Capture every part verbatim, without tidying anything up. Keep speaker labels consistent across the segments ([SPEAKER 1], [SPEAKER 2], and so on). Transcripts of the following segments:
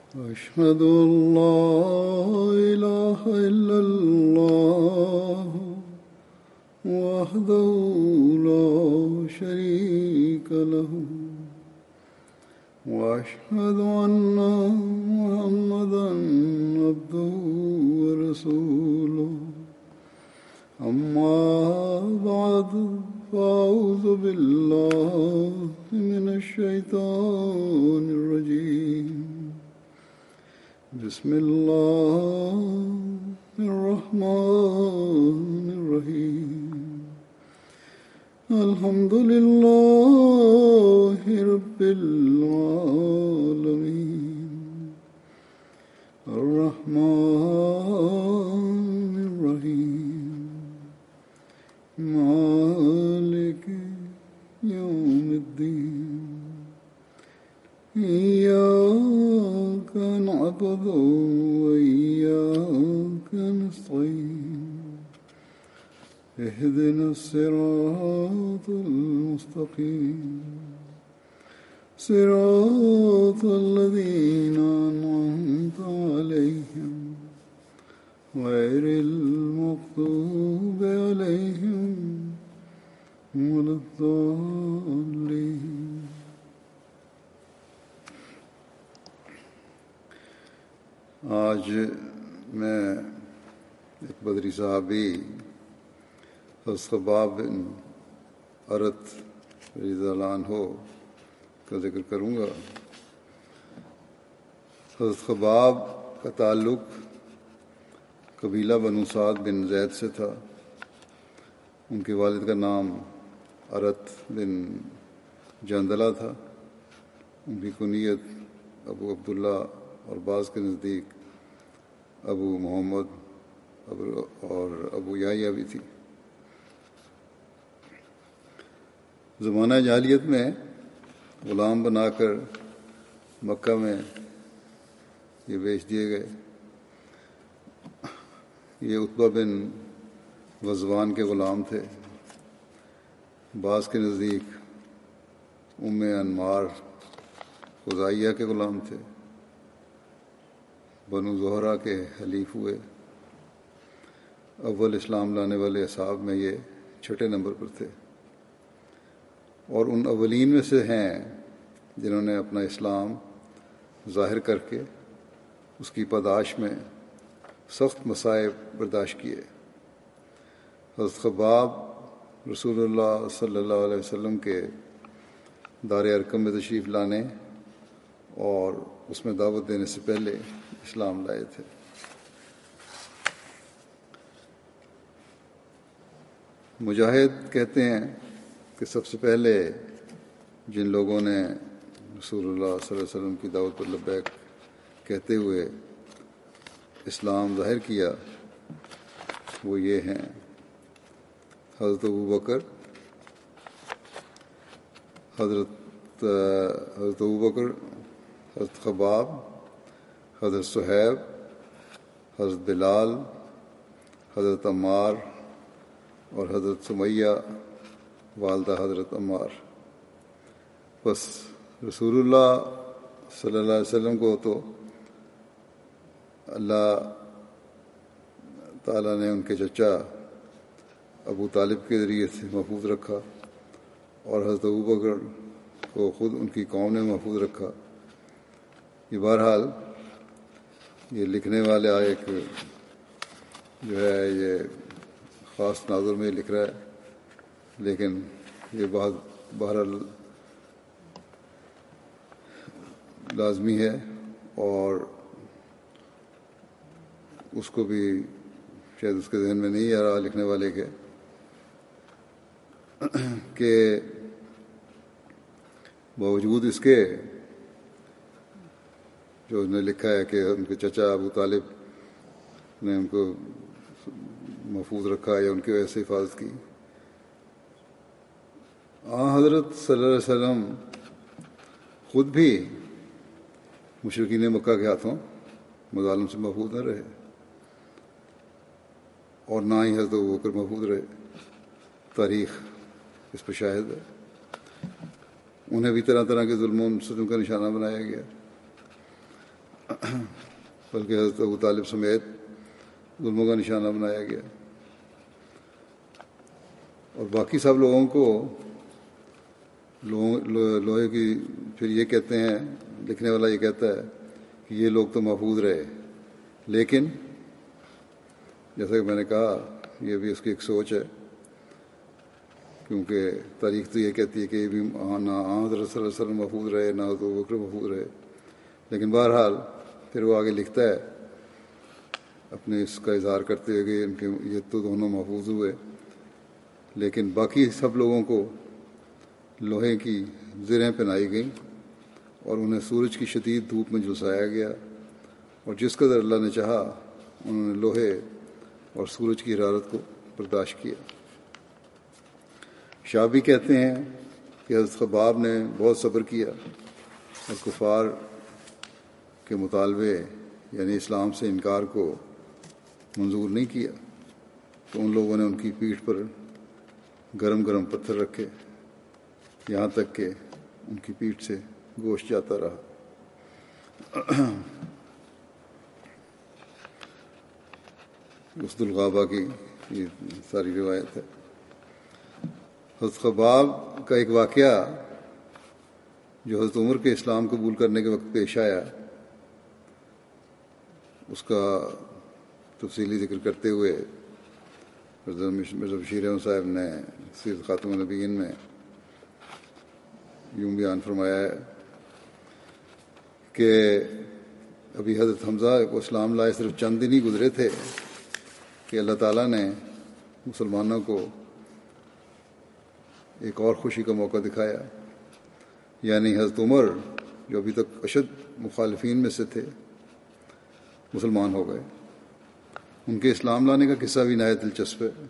[SPEAKER 1] أشهد أن لا إله إلا الله وحده لا شريك له وأشهد أن محمدا عبده ورسوله أما بعد فأعوذ بالله من الشيطان الرجيم بسم الله الرحمن الرحيم الحمد لله رب العالمين الرحمن الرحيم مالك يوم الدين إياك نعبد وإياك نستعين اهدنا الصراط المستقيم صراط الذين أنعمت عليهم غير المغضوب عليهم ولا الضالين. آج میں ایک بدری صحابی حضرت خباب بن ارت رضی اللہ عنہ کا ذکر کروں گا. حضرت خباب کا تعلق قبیلہ بنو سعد بن زید سے تھا. ان کے والد کا نام ارت بن جندلہ تھا. ان کی کنیت ابو عبداللہ اور بعض کے نزدیک ابو محمد اور ابو یحییٰ بھی تھی. زمانہ جاہلیت میں غلام بنا کر مکہ میں یہ بیچ دیے گئے. یہ عتبہ بن غزوان کے غلام تھے. بعض کے نزدیک ام انمار خزائیہ کے غلام تھے. بنو زہرہ کے حلیف ہوئے. اول اسلام لانے والے اصحاب میں یہ چھٹے نمبر پر تھے اور ان اولین میں سے ہیں جنہوں نے اپنا اسلام ظاہر کر کے اس کی پاداش میں سخت مصائب برداشت کیے. حضرت خباب رسول اللہ صلی اللہ علیہ وسلم کے دار ارقم میں تشریف لانے اور اس میں دعوت دینے سے پہلے اسلام لائے تھے. مجاہد کہتے ہیں کہ سب سے پہلے جن لوگوں نے رسول اللہ صلی اللہ علیہ وسلم کی دعوت پر لبیک کہتے ہوئے اسلام ظاہر کیا وہ یہ ہیں: حضرت ابو بکر حضرت حضرت ابو بکر حضرت خباب، حضرت صہیب، حضرت بلال، حضرت عمار اور حضرت سمیہ والدہ حضرت عمار. بس رسول اللہ صلی اللہ علیہ وسلم کو تو اللہ تعالیٰ نے ان کے چچا ابو طالب کے ذریعے سے محفوظ رکھا اور حضرت ابو بکر کو خود ان کی قوم نے محفوظ رکھا. یہ بہرحال یہ لکھنے والا ایک جو ہے یہ خاص تناظر میں لکھ رہا ہے، لیکن یہ بہت بہرحال لازمی ہے اور اس کو بھی شاید اس کے ذہن میں نہیں آ رہا لکھنے والے کے کہ باوجود اس کے جو انہوں نے لکھا ہے کہ ان کے چچا ابو طالب نے ان کو محفوظ رکھا یا ان کی وجہ سے حفاظت کی. آن حضرت صلی اللہ علیہ وسلم خود بھی مشرکین مکہ کے ہاتھوں مظالم سے محفوظ نہ رہے اور نہ ہی حضرت ابو بکر محفوظ رہے. تاریخ اس پر شاہد ہے. انہیں بھی طرح طرح کے ظلم و ستم کا نشانہ بنایا گیا. بلکہ حضرت ابو طالب سمیت ظلموں کا نشانہ بنایا گیا. اور باقی سب لوگوں کو لوہے کی پھر یہ کہتے ہیں، لکھنے والا یہ کہتا ہے کہ یہ لوگ تو محفوظ رہے، لیکن جیسا کہ میں نے کہا یہ بھی اس کی ایک سوچ ہے، کیونکہ تاریخ تو یہ کہتی ہے کہ یہ بھی نہ حضرت صلی اللہ علیہ وسلم محفوظ رہے نہ حضرت ابوبکر محفوظ رہے. لیکن بہرحال پھر وہ آگے لکھتا ہے اپنے اس کا اظہار کرتے ہوئے کہ ان کے یہ تو دونوں محفوظ ہوئے، لیکن باقی سب لوگوں کو لوہے کی زرہیں پہنائی گئیں اور انہیں سورج کی شدید دھوپ میں جھلسایا گیا، اور جس قدر اللہ نے چاہا انہوں نے لوہے اور سورج کی حرارت کو برداشت کیا. شعبی کہتے ہیں کہ حضرت خباب نے بہت صبر کیا اور کفار کے مطالبے یعنی اسلام سے انکار کو منظور نہیں کیا، تو ان لوگوں نے ان کی پیٹھ پر گرم گرم پتھر رکھے یہاں تک کہ ان کی پیٹھ سے گوشت جاتا رہا. اسد الغابہ کی یہ ساری روایت ہے. حضرت خباب کا ایک واقعہ جو حضرت عمر کے اسلام قبول کرنے کے وقت پیش آیا، اس کا تفصیلی ذکر کرتے ہوئے حضرت مرزا بشیر احمد صاحب نے سیرت خاتم النبیین میں یوں بیان فرمایا ہے کہ ابھی حضرت حمزہ کو اسلام لائے صرف چند دن ہی گزرے تھے کہ اللہ تعالیٰ نے مسلمانوں کو ایک اور خوشی کا موقع دکھایا، یعنی حضرت عمر جو ابھی تک اشد مخالفین میں سے تھے مسلمان ہو گئے. ان کے اسلام لانے کا قصہ بھی نہایت دلچسپ ہے.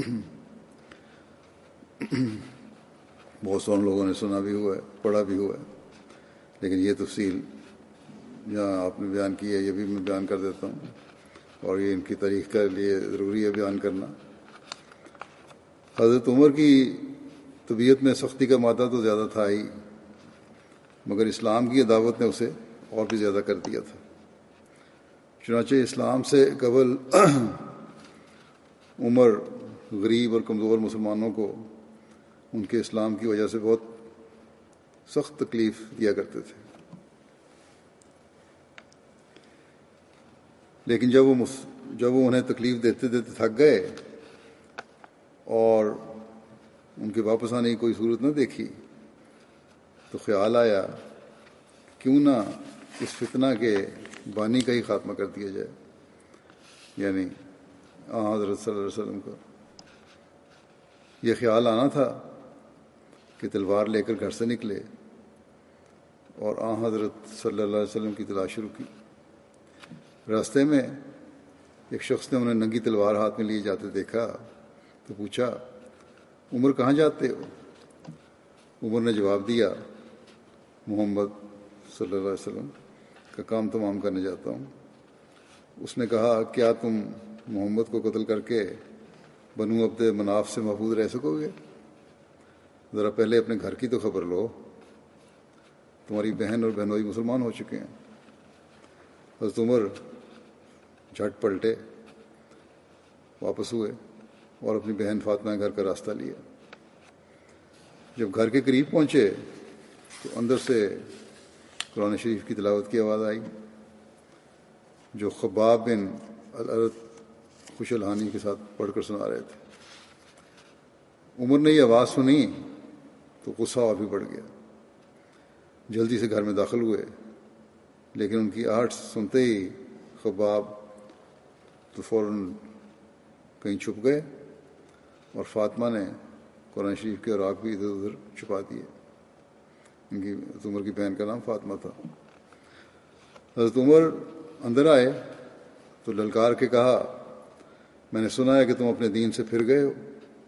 [SPEAKER 1] بہت سارے لوگوں نے سنا بھی ہوا ہے، پڑھا بھی ہوا ہے، لیکن یہ تفصیل جہاں آپ نے بیان کی ہے یہ بھی میں بیان کر دیتا ہوں، اور یہ ان کی تاریخ کے لیے ضروری ہے بیان کرنا. حضرت عمر کی طبیعت میں سختی کا مادہ تو زیادہ تھا ہی، مگر اسلام کی دعوت نے اسے اور بھی زیادہ کر دیا تھا. چنانچہ اسلام سے قبل عمر غریب اور کمزور مسلمانوں کو ان کے اسلام کی وجہ سے بہت سخت تکلیف دیا کرتے تھے، لیکن جب وہ جب وہ انہیں تکلیف دیتے دیتے تھک گئے اور ان کے واپس آنے کی کوئی صورت نہ دیکھی تو خیال آیا کیوں نہ اس فتنہ کے بانی کا ہی خاتمہ کر دیا جائے، یعنی آن حضرت صلی اللہ علیہ وسلم کا. یہ خیال آنا تھا کہ تلوار لے کر گھر سے نکلے اور آن حضرت صلی اللہ علیہ وسلم کی تلاش شروع کی. راستے میں ایک شخص نے انہیں ننگی تلوار ہاتھ میں لیے جاتے دیکھا تو پوچھا، عمر کہاں جاتے ہو؟ عمر نے جواب دیا، محمد صلی اللہ علیہ وسلم کا کام تمام کرنے جاتا ہوں. اس نے کہا، کیا تم محمد کو قتل کر کے بنو عبد مناف سے محفوظ رہ سکو گے؟ ذرا پہلے اپنے گھر کی تو خبر لو، تمہاری بہن اور بہنوئی مسلمان ہو چکے ہیں. حضرت عمر جھٹ پلٹے، واپس ہوئے اور اپنی بہن فاطمہ گھر کا راستہ لیا. جب گھر کے قریب پہنچے تو اندر سے قرآن شریف کی تلاوت کی آواز آئی جو خباب بن الارت خوش الحانی کے ساتھ پڑھ کر سنا رہے تھے. عمر نے یہ آواز سنی تو غصہ اور بھی بڑھ گیا. جلدی سے گھر میں داخل ہوئے، لیکن ان کی آہٹ سنتے ہی خباب تو فوراً کہیں چھپ گئے اور فاطمہ نے قرآن شریف کے اوراق بھی ادھر ادھر چھپا دیے. ان کی حضرت عمر کی بہن کا نام فاطمہ تھا. حضرت عمر اندر آئے تو للکار کے کہا، میں نے سنا ہے کہ تم اپنے دین سے پھر گئے ہو.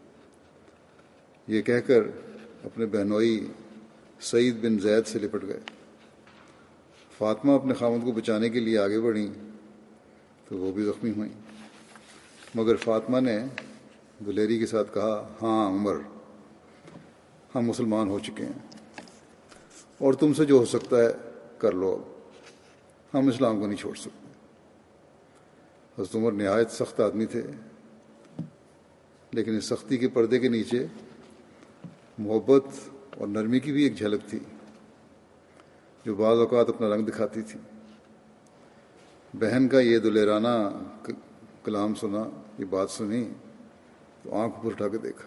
[SPEAKER 1] یہ کہہ کر اپنے بہنوئی سعید بن زید سے لپٹ گئے. فاطمہ اپنے خاوند کو بچانے کے لیے آگے بڑھیں تو وہ بھی زخمی ہوئیں، مگر فاطمہ نے دلیری کے ساتھ کہا، ہاں عمر، ہم مسلمان ہو چکے ہیں اور تم سے جو ہو سکتا ہے کر لو. اب ہم اسلام کو نہیں چھوڑ سکتے۔ حضرت عمر نہایت سخت آدمی تھے، لیکن اس سختی کے پردے کے نیچے محبت اور نرمی کی بھی ایک جھلک تھی جو بعض اوقات اپنا رنگ دکھاتی تھی۔ بہن کا یہ دلیرانہ کلام سنا، یہ بات سنی تو آنکھ اوپر اٹھا کے دیکھا،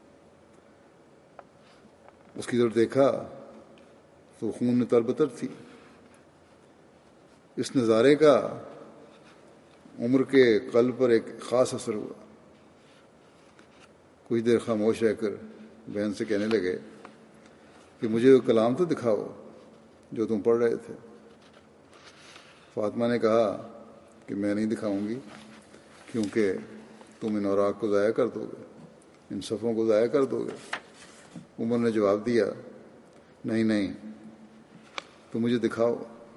[SPEAKER 1] اس کی طرف دیکھا تو خون میں تربتر تھی۔ اس نظارے کا عمر کے قلب پر ایک خاص اثر ہوا۔ کچھ دیر خاموش رہ کر بہن سے کہنے لگے کہ مجھے وہ کلام تو دکھاؤ جو تم پڑھ رہے تھے۔ فاطمہ نے کہا کہ میں نہیں دکھاؤں گی، کیونکہ تم ان اوراق کو ضائع کر دو گے، ان صفوں کو ضائع کر دو گے۔ عمر نے جواب دیا، نہیں نہیں، تم مجھے دکھاؤ،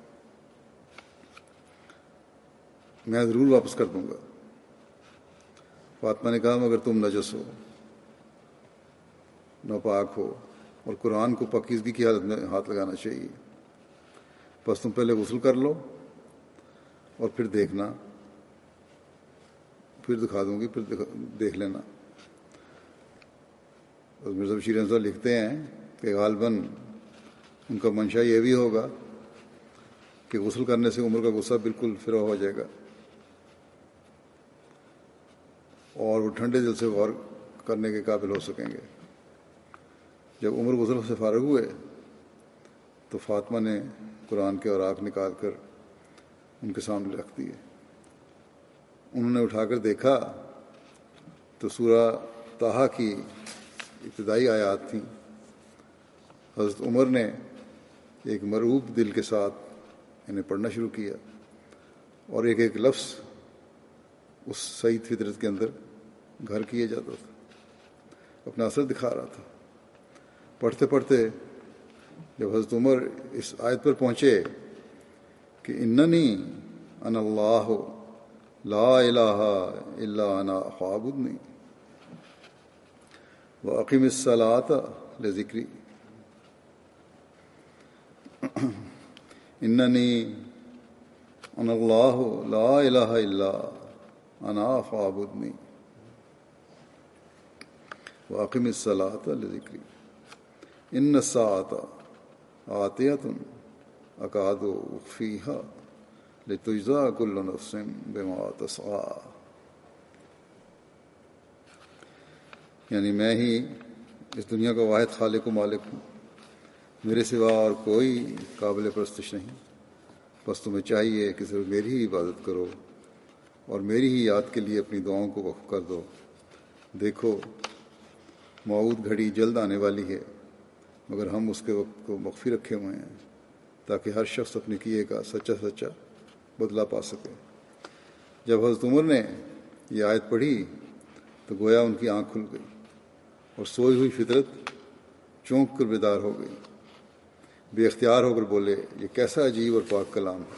[SPEAKER 1] میں ضرور واپس کر دوں گا۔ فاطمہ نے کہا مگر تم نجس ہو، ناپاک ہو، اور قرآن کو پاکیزگی کی حالت میں ہاتھ لگانا چاہیے، بس تم پہلے غسل کر لو اور پھر دیکھنا، پھر دکھا دوں گی، پھر دیکھ لینا۔ اور مرزا بشیر احمد صاحب لکھتے ہیں کہ غالباً ان کا منشا یہ بھی ہوگا کہ غسل کرنے سے عمر کا غصہ بالکل فرا ہو جائے گا اور وہ ٹھنڈے دل سے غور کرنے کے قابل ہو سکیں گے۔ جب عمر غسل سے فارغ ہوئے تو فاطمہ نے قرآن کے اوراق نکال کر ان کے سامنے رکھ دیے۔ انہوں نے اٹھا کر دیکھا تو سورہ طٰہٰ کی ابتدائی آیات تھیں۔ حضرت عمر نے ایک مرعوب دل کے ساتھ انہیں پڑھنا شروع کیا اور ایک ایک لفظ اس سعید فطرت کے اندر گھر کیے جاتا تھا، اپنا اثر دکھا رہا تھا۔ پڑھتے پڑھتے جب حضرت عمر اس آیت پر پہنچے کہ اننی انا اللہ لا الہ الا انا فاعبدنی واقم الصلاۃ لذکری، اننی انا اللہ لا الہ الا انا فاعبدنی واقم الصلاۃ لذکری ان الساعۃ آتیۃ اکاد اخفیہا لتجزی کل نفس بما تسعی، یعنی میں ہی اس دنیا کا واحد خالق و مالک ہوں، میرے سوا اور کوئی قابل پرستش نہیں، بس تمہیں چاہیے کہ صرف میری ہی عبادت کرو اور میری ہی یاد کے لیے اپنی دعاؤں کو وقف کر دو۔ دیکھو موعود گھڑی جلد آنے والی ہے، مگر ہم اس کے وقت کو مخفی رکھے ہوئے ہیں تاکہ ہر شخص اپنے کیے کا سچا سچا بدلہ پا سکے۔ جب حضرت عمر نے یہ آیت پڑھی تو گویا ان کی آنکھ کھل گئی اور سوئی ہوئی فطرت چونک کر بیدار ہو گئی، بے اختیار ہو کر بولے، یہ کیسا عجیب اور پاک کلام ہے۔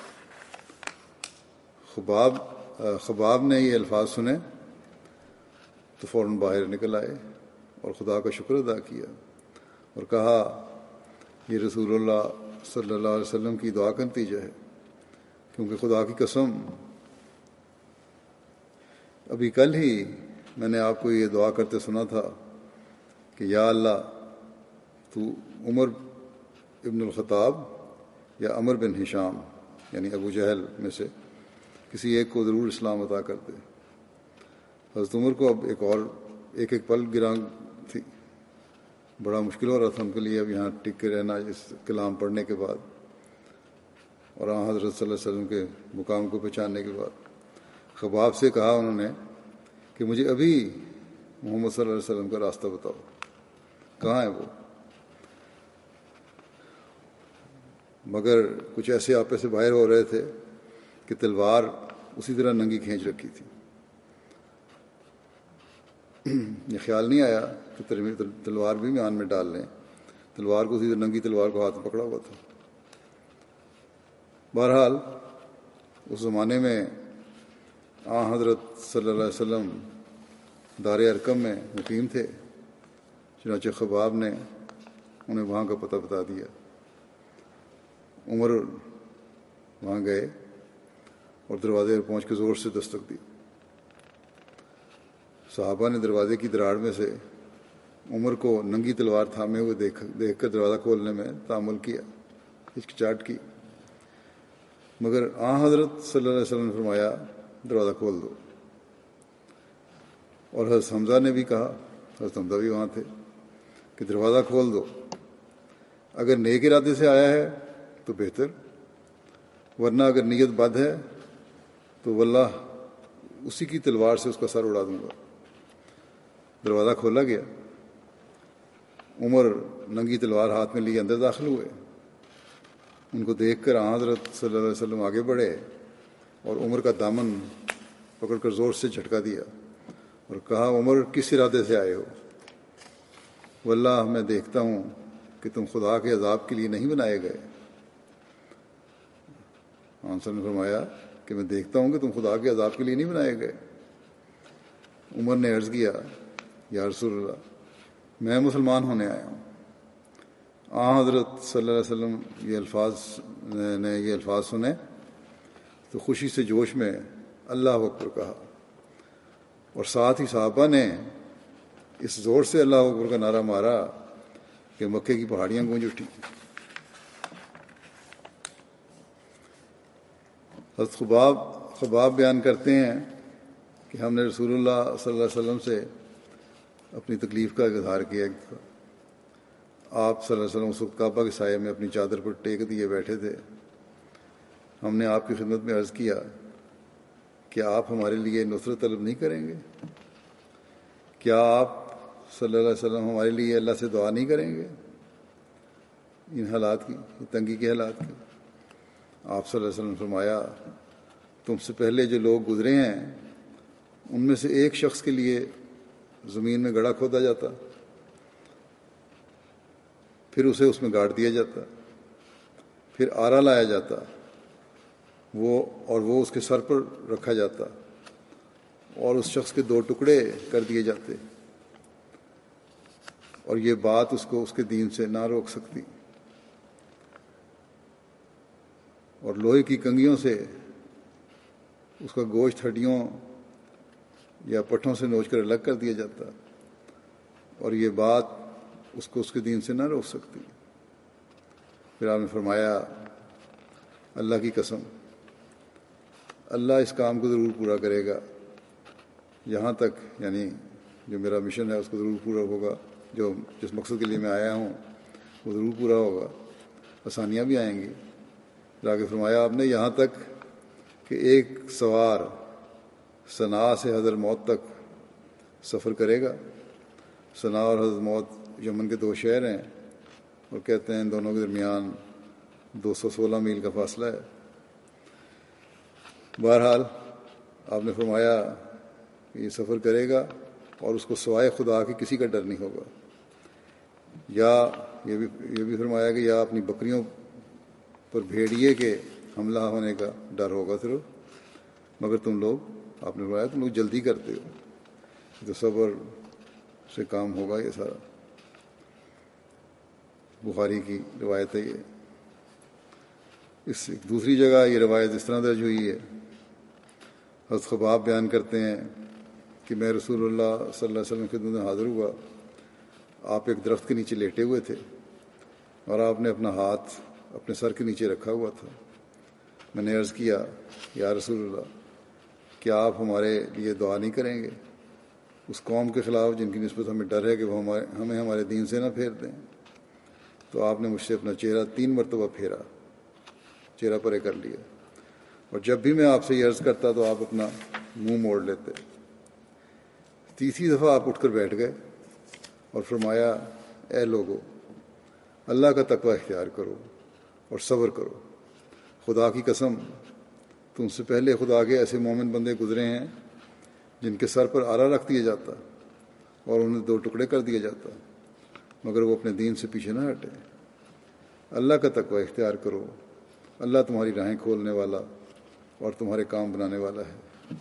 [SPEAKER 1] خباب خباب نے یہ الفاظ سنے تو فوراً باہر نکل آئے اور خدا کا شکر ادا کیا اور کہا یہ رسول اللہ صلی اللہ علیہ وسلم کی دعا کا نتیجہ ہے، کیونکہ خدا کی قسم ابھی کل ہی میں نے آپ کو یہ دعا کرتے سنا تھا کہ یا اللہ تو عمر ابن الخطاب یا عمر بن ہشام یعنی ابو جہل میں سے کسی ایک کو ضرور اسلام عطا کر دے۔ حضرت عمر کو اب ایک اور ایک ایک پل گراں تھی، بڑا مشکل ہو رہا تھا ان کے لیے اب یہاں ٹک کے رہنا اس کلام پڑھنے کے بعد اور آن حضرت صلی اللہ علیہ وسلم کے مقام کو پہچاننے کے بعد۔ خباب سے کہا انہوں نے کہ مجھے ابھی محمد صلی اللہ علیہ وسلم کا راستہ بتاؤ، کہاں ہے وہ؟ مگر کچھ ایسے آپے سے باہر ہو رہے تھے کہ تلوار اسی طرح ننگی کھینچ رکھی تھی۔ یہ خیال نہیں آیا کہ تلوار بھی میان میں ڈال لیں، تلوار کو اسی طرح ننگی تلوار کو ہاتھ میں پکڑا ہوا تھا۔ بہرحال اس زمانے میں آن حضرت صلی اللہ علیہ وسلم دار ارقم میں مقیم تھے، چنانچہ خباب نے انہیں وہاں کا پتہ بتا دیا۔ عمر وہاں گئے اور دروازے پر پہنچ کے زور سے دستک دی. صحابہ نے دروازے کی دراڑ میں سے عمر کو ننگی تلوار تھامے ہوئے دیکھ دیکھ کر دروازہ کھولنے میں تامل کیا، ہچکچاہٹ کی، مگر آن حضرت صلی اللہ علیہ وسلم نے فرمایا دروازہ کھول دو. اور حضرت حمزہ نے بھی کہا، حضرت حمزہ بھی وہاں تھے، کہ دروازہ کھول دو، اگر نیک ارادے سے آیا ہے تو بہتر، ورنہ اگر نیت بد ہے تو واللہ اسی کی تلوار سے اس کا سر اڑا دوں گا. دروازہ کھولا گیا. عمر ننگی تلوار ہاتھ میں لیے اندر داخل ہوئے. ان کو دیکھ کر حضرت صلی اللہ علیہ وسلم آگے بڑھے اور عمر کا دامن پکڑ کر زور سے جھٹکا دیا اور کہا، عمر کس ارادے سے آئے ہو؟ واللہ میں دیکھتا ہوں کہ تم خدا کے عذاب کے لیے نہیں بنائے گئے. آنسر نے فرمایا کہ میں دیکھتا ہوں کہ تم خدا کے عذاب کے لیے نہیں بنائے گئے. عمر نے عرض کیا، یا رسول اللہ میں مسلمان ہونے آیا ہوں. آن حضرت صلی اللہ علیہ وسلم یہ الفاظ نے یہ الفاظ سنے تو خوشی سے جوش میں اللہ اکبر کہا، اور ساتھ ہی صحابہ نے اس زور سے اللہ اکبر کا نعرہ مارا کہ مکے کی پہاڑیاں گونج اٹھی. حضرت خباب خباب بیان کرتے ہیں کہ ہم نے رسول اللہ صلی اللہ علیہ وسلم سے اپنی تکلیف کا اظہار کیا. آپ صلی اللہ علیہ وسلم اس وقت کعبہ کے سائے میں اپنی چادر پر ٹیک دیے بیٹھے تھے. ہم نے آپ کی خدمت میں عرض کیا کہ آپ ہمارے لیے نصرت طلب نہیں کریں گے؟ کیا آپ صلی اللہ علیہ وسلم ہمارے لیے اللہ سے دعا نہیں کریں گے ان حالات کی، تنگی کے حالات کی؟ آپ صلی اللہ علیہ وسلم نے فرمایا، تم سے پہلے جو لوگ گزرے ہیں ان میں سے ایک شخص کے لیے زمین میں گڑھا کھودا جاتا، پھر اسے اس میں گاڑ دیا جاتا، پھر آرا لایا جاتا وہ اور وہ اس کے سر پر رکھا جاتا اور اس شخص کے دو ٹکڑے کر دیے جاتے، اور یہ بات اس کو اس کے دین سے نہ روک سکتی. اور لوہے کی کنگھیوں سے اس کا گوشت ہڈیوں یا پٹھوں سے نوچ کر الگ کر دیا جاتا، اور یہ بات اس کو اس کے دین سے نہ روک سکتی. پھر آپ نے فرمایا، اللہ کی قسم اللہ اس کام کو ضرور پورا کرے گا، یہاں تک یعنی جو میرا مشن ہے اس کو ضرور پورا ہوگا، جو جس مقصد کے لیے میں آیا ہوں وہ ضرور پورا ہوگا، آسانیاں بھی آئیں گی. پھر آگے فرمایا آپ نے، یہاں تک کہ ایک سوار صنعاء سے حضر موت تک سفر کرے گا. صنعاء اور حضر موت یمن کے دو شہر ہیں اور کہتے ہیں ان دونوں کے درمیان دو سو سولہ میل کا فاصلہ ہے. بہرحال آپ نے فرمایا کہ یہ سفر کرے گا اور اس کو سوائے خدا کے کسی کا ڈر نہیں ہوگا. یا یہ بھی یہ بھی فرمایا کہ یا اپنی بکریوں پر بھیڑیے کے حملہ ہونے کا ڈر ہوگا صرف، مگر تم لوگ آپ نے فرمایا تم لوگ جلدی کرتے ہو، تو صبر سے کام ہوگا. یہ سارا بخاری کی روایت ہے. یہ اس دوسری جگہ یہ روایت اس طرح درج ہوئی ہے. حضرت خباب بیان کرتے ہیں کہ میں رسول اللہ صلی اللہ علیہ وسلم کی خدمت میں حاضر ہوا. آپ ایک درخت کے نیچے لیٹے ہوئے تھے اور آپ نے اپنا ہاتھ اپنے سر کے نیچے رکھا ہوا تھا. میں نے عرض کیا، یا رسول اللہ کیا آپ ہمارے لیے دعا نہیں کریں گے اس قوم کے خلاف جن کی نسبت ہمیں ڈر ہے کہ وہ ہمارے ہمیں ہمارے دین سے نہ پھیر دیں؟ تو آپ نے مجھ سے اپنا چہرہ تین مرتبہ پھیرا، چہرہ پرے کر لیا، اور جب بھی میں آپ سے یہ عرض کرتا تو آپ اپنا منہ موڑ لیتے. تیسری دفعہ آپ اٹھ کر بیٹھ گئے اور فرمایا، اے لوگو اللہ کا تقوی اختیار کرو اور صبر کرو. خدا کی قسم تم سے پہلے خدا کے ایسے مومن بندے گزرے ہیں جن کے سر پر آرا رکھ دیا جاتا اور انہیں دو ٹکڑے کر دیا جاتا، مگر وہ اپنے دین سے پیچھے نہ ہٹے. اللہ کا تقوی اختیار کرو، اللہ تمہاری راہیں کھولنے والا اور تمہارے کام بنانے والا ہے.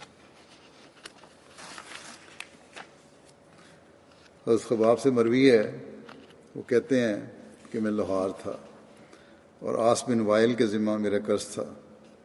[SPEAKER 1] حضرت خباب سے مروی ہے، وہ کہتے ہیں کہ میں لوہار تھا اور آس بن وائل کے ذمہ میرا قرض تھا.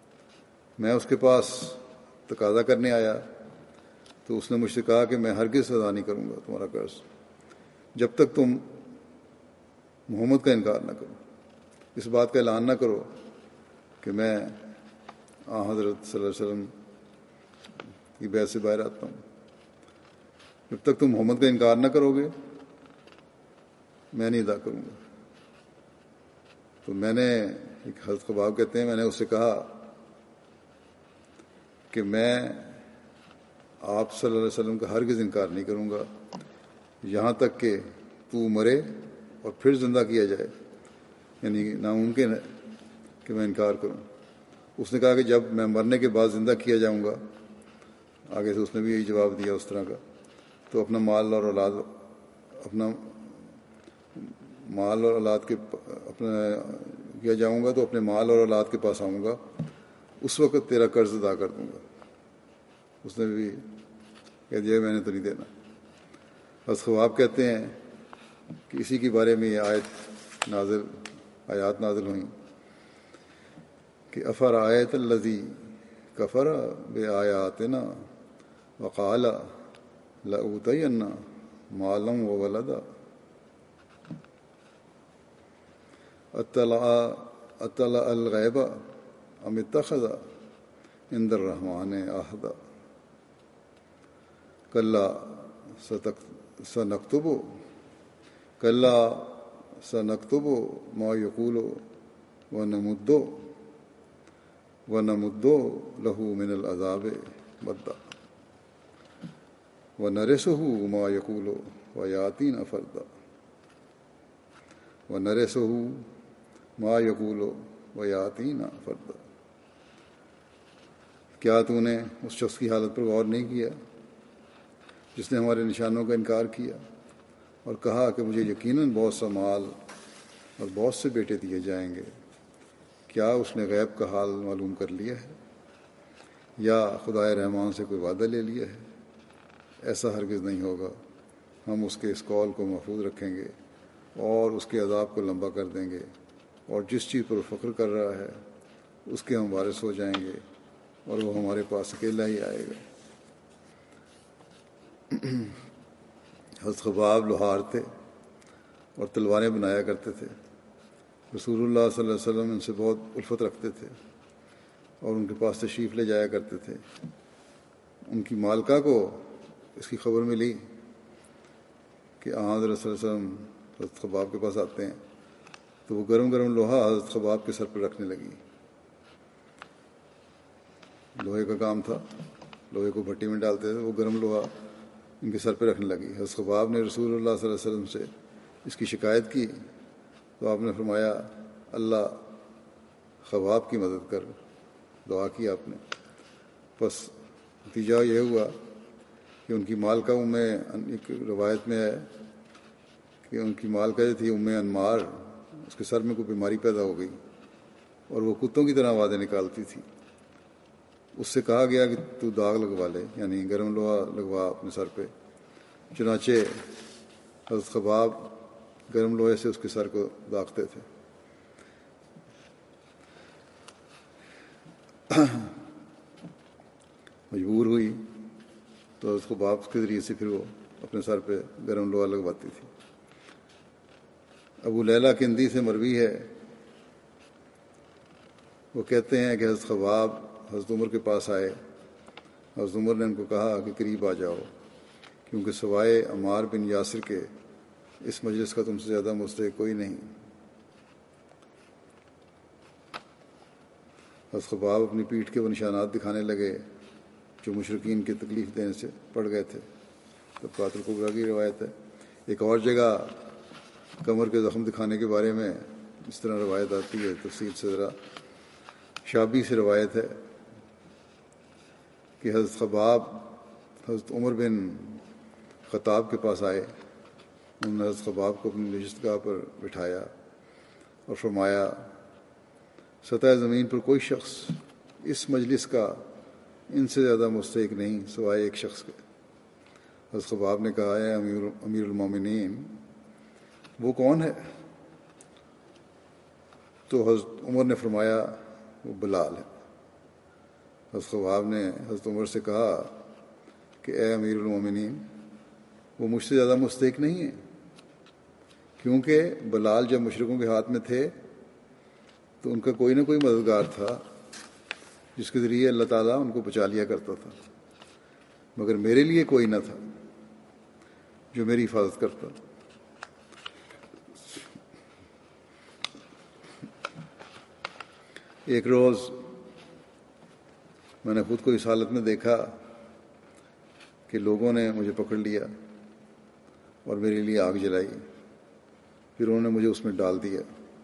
[SPEAKER 1] میں اس کے پاس تقاضا کرنے آیا تو اس نے مجھ سے کہا کہ میں ہرگز ادا نہیں کروں گا تمہارا قرض جب تک تم محمد کا انکار نہ کرو، اس بات کا اعلان نہ کرو کہ میں آن حضرت صلی اللہ علیہ وسلم کی بیعت سے باہر آتا ہوں۔ جب تک تم محمد کا انکار نہ کرو گے میں نہیں ادا کروں گا۔ تو میں نے، ایک حضرت خباب کہتے ہیں، میں نے اس سے کہا کہ میں آپ صلی اللہ علیہ وسلم کا ہرگز انکار نہیں کروں گا یہاں تک کہ تو مرے اور پھر زندہ کیا جائے، یعنی ناممکن ہے کہ میں انکار کروں۔ اس نے کہا کہ جب میں مرنے کے بعد زندہ کیا جاؤں گا، آگے سے اس نے بھی یہی جواب دیا اس طرح کا، تو اپنا مال اور اولاد، اپنا مال اور اولاد کے اپنا کیا جاؤں گا تو اپنے مال اور اولاد کے پاس آؤں گا، اس وقت تیرا قرض ادا کر دوں گا۔ اس نے بھی کہہ دیا میں نے تو نہیں دینا۔ بس خواب کہتے ہیں کہ اسی کے بارے میں یہ آیت نازل آیات نازل ہوئیں کہ افرأیت الذی کفر بآیاتنا وقال لأوتین مالا وولدا اطلع اطلع الغیب ام اتخذ عند الرحمن عہدا کلا سنکتب کلا سنکتب ما یقول ونمد ونمد له من العذاب مدا ونرثه ما یقول ویاتینا فردا ونرثه ما یقول ویاتینا فردا۔ کیا تو نے اس شخص کی حالت پر غور نہیں کیا جس نے ہمارے نشانوں کا انکار کیا اور کہا کہ مجھے یقیناً بہت سا مال اور بہت سے بیٹے دیے جائیں گے؟ کیا اس نے غیب کا حال معلوم کر لیا ہے یا خدائے رحمان سے کوئی وعدہ لے لیا ہے؟ ایسا ہرگز نہیں ہوگا۔ ہم اس کے اس قول کو محفوظ رکھیں گے اور اس کے عذاب کو لمبا کر دیں گے، اور جس چیز پر وہ فخر کر رہا ہے اس کے ہم وارث ہو جائیں گے اور وہ ہمارے پاس اکیلا ہی آئے گا۔ حضرت خباب لوہار تھے اور تلواریں بنایا کرتے تھے۔ رسول اللہ صلی اللہ علیہ وسلم ان سے بہت الفت رکھتے تھے اور ان کے پاس تشریف لے جایا کرتے تھے۔ ان کی مالکہ کو اس کی خبر ملی کہ آن حضرت صلی اللہ علیہ وسلم حضرت خباب کے پاس آتے ہیں، تو وہ گرم گرم لوہا حضرت خباب کے سر پر رکھنے لگی۔ لوہے کا کام تھا، لوہے کو بھٹی میں ڈالتے تھے، وہ گرم لوہا ان کے سر پہ رکھنے لگی۔ حضرت خباب نے رسول اللہ صلی اللہ علیہ وسلم سے اس کی شکایت کی تو آپ نے فرمایا اللہ خباب کی مدد کر، دعا کی آپ نے۔ بس نتیجہ یہ ہوا کہ ان کی مالکہ ام، ایک روایت میں ہے کہ ان کی مالکہ جو تھی ام انمار، اس کے سر میں کوئی بیماری پیدا ہو گئی اور وہ کتوں کی طرح آوازیں نکالتی تھی۔ اس سے کہا گیا کہ تو داغ لگوا لے، یعنی گرم لوہا لگوا اپنے سر پہ۔ چنانچہ حضرت خباب گرم لوہے سے اس کے سر کو داغتے تھے۔ مجبور ہوئی تو حضرت خباب کے ذریعے سے پھر وہ اپنے سر پہ گرم لوہا لگواتی تھی۔ ابو لیلہ کندی سے مروی ہے، وہ کہتے ہیں کہ حضرت خباب حضرت عمر کے پاس آئے۔ حضرت عمر نے ان کو کہا کہ قریب آ جاؤ، کیونکہ سوائے عمار بن یاسر کے اس مجلس کا تم سے زیادہ مستحق کوئی نہیں۔ حضرت خباب اپنی پیٹھ کے وہ نشانات دکھانے لگے جو مشرکین کی تکلیف دینے سے پڑ گئے تھے۔ طبقات الکبریٰ کی روایت ہے۔ ایک اور جگہ کمر کے زخم دکھانے کے بارے میں اس طرح روایت آتی ہے، تفصیل سے ذرا شابی سے روایت ہے کہ حضرت خباب حضرت عمر بن خطاب کے پاس آئے۔ انہوں نے حضرت خباب کو اپنی نشست گاہ پر بٹھایا اور فرمایا سطح زمین پر کوئی شخص اس مجلس کا ان سے زیادہ مستحق نہیں سوائے ایک شخص کے۔ حضرت خباب نے کہا ہے امیر امیر المومنین وہ کون ہے؟ تو حضرت عمر نے فرمایا وہ بلال ہے۔ حضرت خباب نے حضرت عمر سے کہا کہ اے امیر المومنین، وہ مجھ سے زیادہ مستحق نہیں ہے، کیونکہ بلال جب مشرکوں کے ہاتھ میں تھے تو ان کا کوئی نہ کوئی مددگار تھا جس کے ذریعے اللہ تعالیٰ ان کو بچا لیا کرتا تھا، مگر میرے لیے کوئی نہ تھا جو میری حفاظت کرتا۔ ایک روز میں نے خود کو اس حالت میں دیکھا کہ لوگوں نے مجھے پکڑ لیا اور میرے لیے آگ جلائی، پھر انہوں نے مجھے اس میں ڈال دیا۔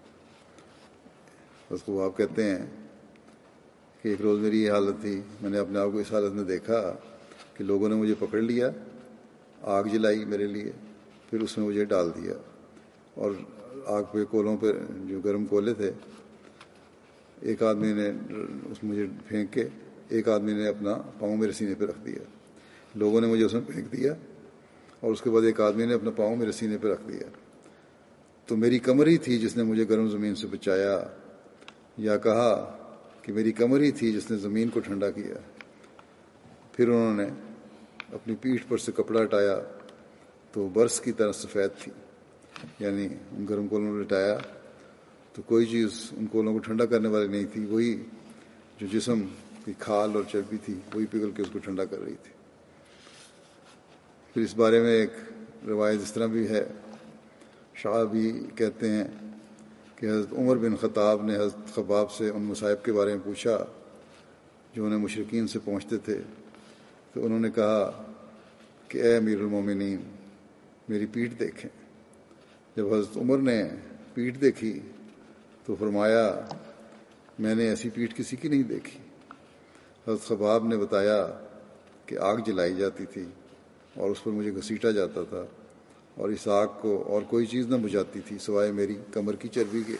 [SPEAKER 1] بس کو آپ کہتے ہیں کہ ایک روز میری یہ حالت تھی، میں نے اپنے آپ کو اس حالت میں دیکھا کہ لوگوں نے مجھے پکڑ لیا، آگ جلائی میرے لیے، پھر اس میں مجھے ڈال دیا، اور آگ پہ کولوں پہ جو گرم کولے تھے، ایک آدمی نے اس مجھے پھینک کے ایک آدمی نے اپنا پاؤں میرے سینے پہ رکھ دیا، لوگوں نے مجھے اس میں پھینک دیا، اور اس کے بعد ایک آدمی نے اپنا پاؤں میرے سینے پہ رکھ دیا۔ تو میری کمر ہی تھی جس نے مجھے گرم زمین سے بچایا، یا کہا کہ میری کمر ہی تھی جس نے زمین کو ٹھنڈا کیا۔ پھر انہوں نے اپنی پیٹھ پر سے کپڑا ہٹایا تو برس کی طرح سفید تھی، یعنی ان گرم کولوں نے لٹایا تو کوئی چیز ان کولوں کو ٹھنڈا کرنے والی نہیں تھی، وہی جو جسم کی کھال اور چربی تھی وہی پگھل کے اس کو ٹھنڈا کر رہی تھی۔ پھر اس بارے میں ایک روایت اس طرح بھی ہے، شاہ بھی کہتے ہیں کہ حضرت عمر بن خطاب نے حضرت خباب سے ان مصائب کے بارے میں پوچھا جو انہیں مشرکین سے پہنچتے تھے، تو انہوں نے کہا کہ اے امیر المومنین، میری پیٹھ دیکھیں۔ جب حضرت عمر نے پیٹھ دیکھی تو فرمایا میں نے ایسی پیٹھ کسی کی نہیں دیکھی۔ حضرت خباب نے بتایا کہ آگ جلائی جاتی تھی اور اس پر مجھے گھسیٹا جاتا تھا، اور اس آگ کو اور کوئی چیز نہ بجھاتی تھی سوائے میری کمر کی چربی کے۔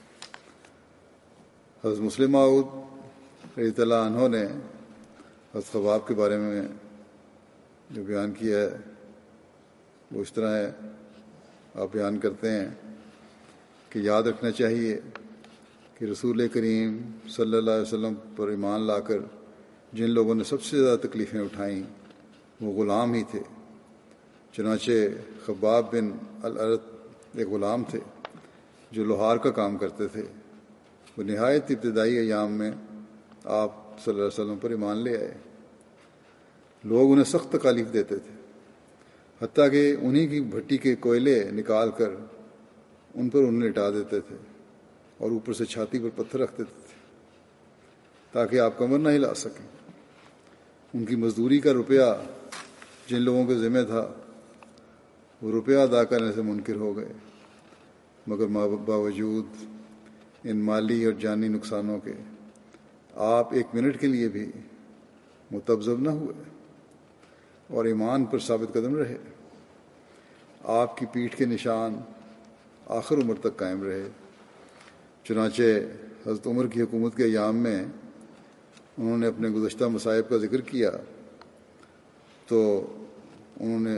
[SPEAKER 1] حضرت مسلم موعود رضی اللہ عنہ نے حضرت خباب کے بارے میں جو بیان کیا ہے وہ اس طرح ہے، آپ بیان کرتے ہیں کہ یاد رکھنا چاہیے کہ رسول کریم صلی اللہ علیہ وسلم پر ایمان لا کر جن لوگوں نے سب سے زیادہ تکلیفیں اٹھائیں وہ غلام ہی تھے۔ چنانچہ خباب بن الارت ایک غلام تھے جو لوہار کا کام کرتے تھے، وہ نہایت ابتدائی ایام میں آپ صلی اللہ علیہ وسلم پر ایمان لے آئے۔ لوگ انہیں سخت تکالیف دیتے تھے، حتیٰ کہ انہی کی بھٹی کے کوئلے نکال کر ان پر انہیں لٹا دیتے تھے اور اوپر سے چھاتی پر پتھر رکھ دیتے تھے تاکہ آپ کمر نہ ہلا سکیں۔ ان کی مزدوری کا روپیہ جن لوگوں کے ذمہ تھا وہ روپیہ ادا کرنے سے منکر ہو گئے، مگر باوجود ان مالی اور جانی نقصانوں کے آپ ایک منٹ کے لیے بھی متذبذب نہ ہوئے اور ایمان پر ثابت قدم رہے۔ آپ کی پیٹھ کے نشان آخر عمر تک قائم رہے۔ چنانچہ حضرت عمر کی حکومت کے ایام میں انہوں نے اپنے گزشتہ مصائب کا ذکر کیا تو انہوں نے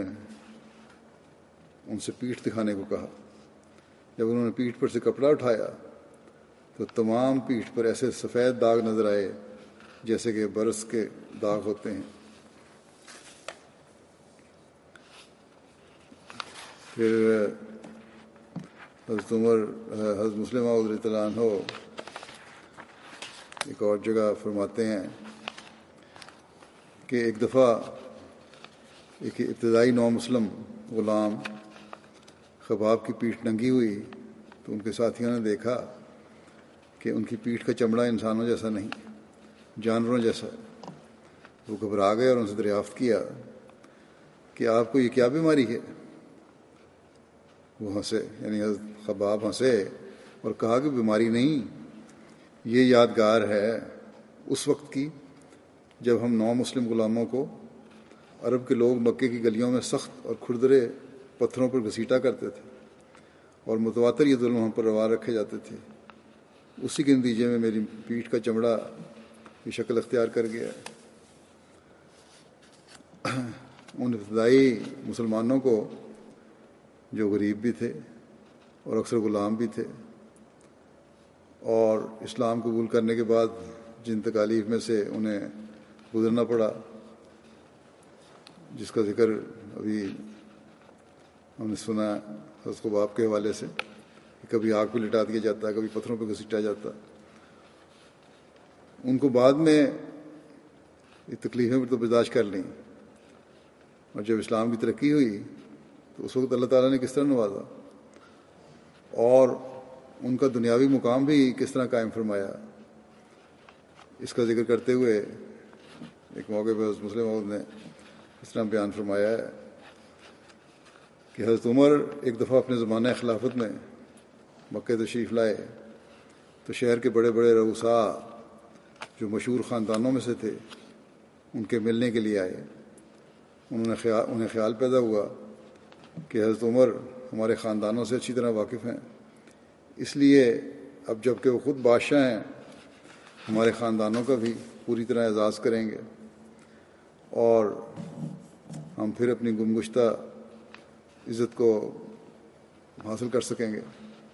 [SPEAKER 1] ان سے پیٹھ دکھانے کو کہا۔ جب انہوں نے پیٹھ پر سے کپڑا اٹھایا تو تمام پیٹھ پر ایسے سفید داغ نظر آئے جیسے کہ برس کے داغ ہوتے ہیں۔ پھر حضرت عمر حضرت مسلم موعود رضی اللہ عنہ ایک اور جگہ فرماتے ہیں کہ ایک دفعہ ایک ابتدائی نو مسلم غلام خباب کی پیٹھ ننگی ہوئی تو ان کے ساتھیوں نے دیکھا کہ ان کی پیٹھ کا چمڑا انسانوں جیسا نہیں، جانوروں جیسا۔ وہ گھبرا گئے اور ان سے دریافت کیا کہ آپ کو یہ کیا بیماری ہے؟ وہ ہنسے، یعنی حضرت خباب ہنسے اور کہا کہ بیماری نہیں، یہ یادگار ہے اس وقت کی جب ہم نو مسلم غلاموں کو عرب کے لوگ مکے کی گلیوں میں سخت اور کھردرے پتھروں پر گھسیٹا کرتے تھے اور متواتر یہ ظلم ہم پر روا رکھے جاتے تھے، اسی کے نتیجے میں میری پیٹھ کا چمڑا یہ شکل اختیار کر گیا۔ ان ابتدائی مسلمانوں کو جو غریب بھی تھے اور اکثر غلام بھی تھے اور اسلام قبول کرنے کے بعد جن تکالیف میں سے انہیں گزرنا پڑا، جس کا ذکر ابھی ہم نے سنا حضرت خباب کے حوالے سے، کہ کبھی آگ پہ لٹا دیا جاتا، کبھی پتھروں پہ گھسیٹا جاتا. ان کو بعد میں یہ تکلیفیں بھی تو برداشت کر لیں، اور جب اسلام کی ترقی ہوئی تو اس وقت اللہ تعالیٰ نے کس طرح نوازا اور ان کا دنیاوی مقام بھی کس طرح قائم فرمایا. اس کا ذکر کرتے ہوئے ایک موقع پہ حضرت مسلم موعود نے اس طرح بیان فرمایا ہے کہ حضرت عمر ایک دفعہ اپنے زمانہ خلافت میں مکہ تشریف لائے تو شہر کے بڑے بڑے رؤساء جو مشہور خاندانوں میں سے تھے ان کے ملنے کے لیے آئے. انہوں نے خیال انہیں خیال پیدا ہوا کہ حضرت عمر ہمارے خاندانوں سے اچھی طرح واقف ہیں، اس لیے اب جب کہ وہ خود بادشاہ ہیں ہمارے خاندانوں کا بھی پوری طرح اعزاز کریں گے اور ہم پھر اپنی گمگشتہ عزت کو حاصل کر سکیں گے.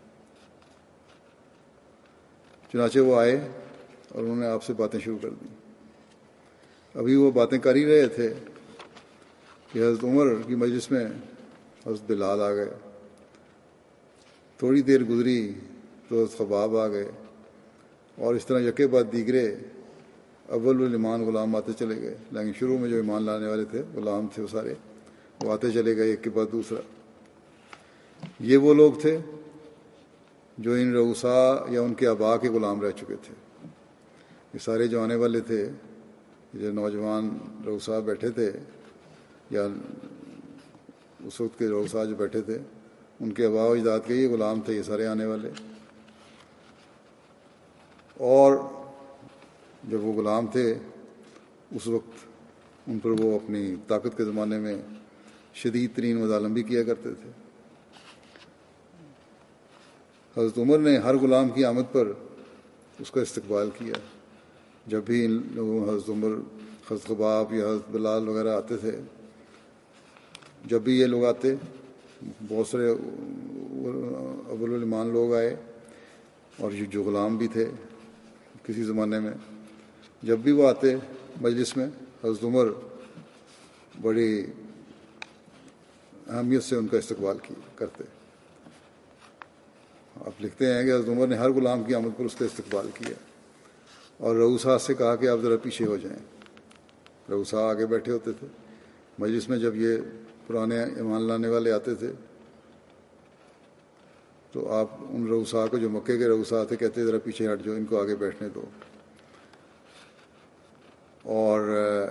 [SPEAKER 1] چنانچہ وہ آئے اور انہوں نے آپ سے باتیں شروع کر دیں. ابھی وہ باتیں کر ہی رہے تھے کہ حضرت عمر کی مجلس میں حضرت بلال آ گئے. تھوڑی دیر گزری تو حضرت خباب آ گئے اور اس طرح یکے بعد دیگرے اول الایمان غلام آتے چلے گئے. لیکن شروع میں جو ایمان لانے والے تھے غلام تھے وہ سارے، وہ آتے چلے گئے ایک کے بعد دوسرا. یہ وہ لوگ تھے جو ان رؤساء یا ان کے آباء کے غلام رہ چکے تھے. یہ سارے جو آنے والے تھے، جو نوجوان رؤساء بیٹھے تھے یا اس وقت کے رؤساء جو بیٹھے تھے ان کے آباء و اجداد کے یہ غلام تھے، یہ سارے آنے والے. اور جب وہ غلام تھے اس وقت ان پر وہ اپنی طاقت کے زمانے میں شدید ترین مظالم بھی کیا کرتے تھے. حضرت عمر نے ہر غلام کی آمد پر اس کا استقبال کیا. جب بھی ان لوگوں حضرت عمر، حضرت خباب یا حضرت بلال وغیرہ آتے تھے، جب بھی یہ لوگ آتے، بہت سارے اول الایمان لوگ آئے اور یہ جو غلام بھی تھے کسی زمانے میں، جب بھی وہ آتے مجلس میں حضرت عمر بڑی اہمیت سے ان کا استقبال کی کرتے. آپ لکھتے ہیں کہ حضرت عمر نے ہر غلام کی آمد پر اس کا استقبال کیا اور رؤساء سے کہا کہ آپ ذرا پیچھے ہو جائیں. رؤساء آگے بیٹھے ہوتے تھے مجلس میں. جب یہ پرانے ایمان لانے والے آتے تھے تو آپ ان رؤساء کو، جو مکے کے رؤساء تھے، کہتے ذرا پیچھے ہٹ جاؤ، ان کو آگے بیٹھنے دو. اور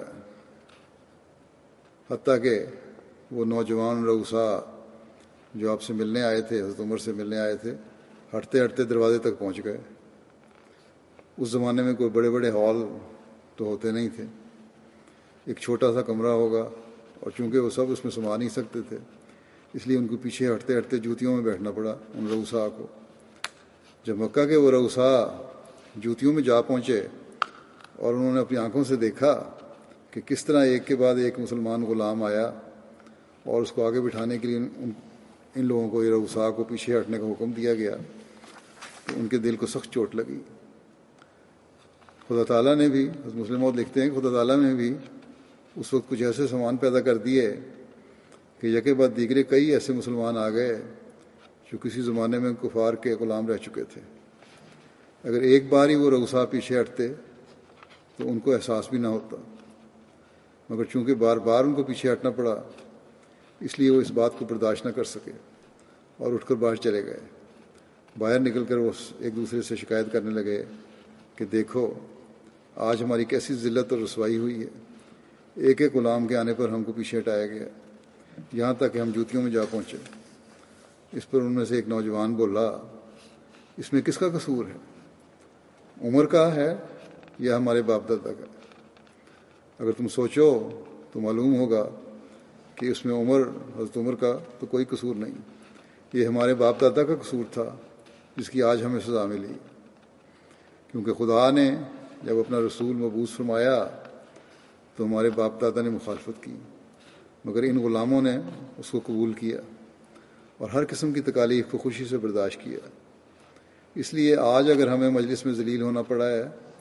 [SPEAKER 1] حتیٰ کہ وہ نوجوان رؤساء جو آپ سے ملنے آئے تھے، حضرت عمر سے ملنے آئے تھے، ہٹتے ہٹتے دروازے تک پہنچ گئے. اس زمانے میں کوئی بڑے بڑے ہال تو ہوتے نہیں تھے، ایک چھوٹا سا کمرہ ہوگا، اور چونکہ وہ سب اس میں سما نہیں سکتے تھے اس لیے ان کو پیچھے ہٹتے ہٹتے جوتیوں میں بیٹھنا پڑا ان رؤساء کو. جب مکہ کے وہ رؤساء جوتیوں میں جا پہنچے اور انہوں نے اپنی آنکھوں سے دیکھا کہ کس طرح ایک کے بعد ایک مسلمان غلام آیا اور اس کو آگے بٹھانے کے لیے ان ان لوگوں کو، یہ رؤساء کو پیچھے ہٹنے کا حکم دیا گیا، تو ان کے دل کو سخت چوٹ لگی. خدا تعالیٰ نے بھی، مسلم موعود لکھتے ہیں کہ خدا تعالیٰ نے بھی اس وقت کچھ ایسے سامان پیدا کر دیے کہ یکے بعد دیگرے کئی ایسے مسلمان آ گئے جو کسی زمانے میں کفار کے غلام رہ چکے تھے. اگر ایک بار ہی وہ رؤساء پیچھے ہٹتے تو ان کو احساس بھی نہ ہوتا، مگر چونکہ بار بار ان کو پیچھے ہٹنا پڑا اس لیے وہ اس بات کو برداشت نہ کر سکے اور اٹھ کر باہر چلے گئے. باہر نکل کر وہ ایک دوسرے سے شکایت کرنے لگے کہ دیکھو آج ہماری کیسی ذلت اور رسوائی ہوئی ہے، ایک ایک غلام کے آنے پر ہم کو پیچھے ہٹایا گیا، یہاں تک کہ ہم جوتیوں میں جا پہنچے. اس پر ان میں سے ایک نوجوان بولا، اس میں کس کا قصور ہے، عمر کا ہے یا ہمارے باپ دادا کا؟ اگر تم سوچو تو معلوم ہوگا کہ اس میں عمر، حضرت عمر کا تو کوئی قصور نہیں، یہ ہمارے باپ دادا کا قصور تھا جس کی آج ہمیں سزا ملی. کیونکہ خدا نے جب اپنا رسول مبعوث فرمایا تو ہمارے باپ دادا نے مخالفت کی، مگر ان غلاموں نے اس کو قبول کیا اور ہر قسم کی تکالیف کو خوشی سے برداشت کیا. اس لیے آج اگر ہمیں مجلس میں ذلیل ہونا پڑا ہے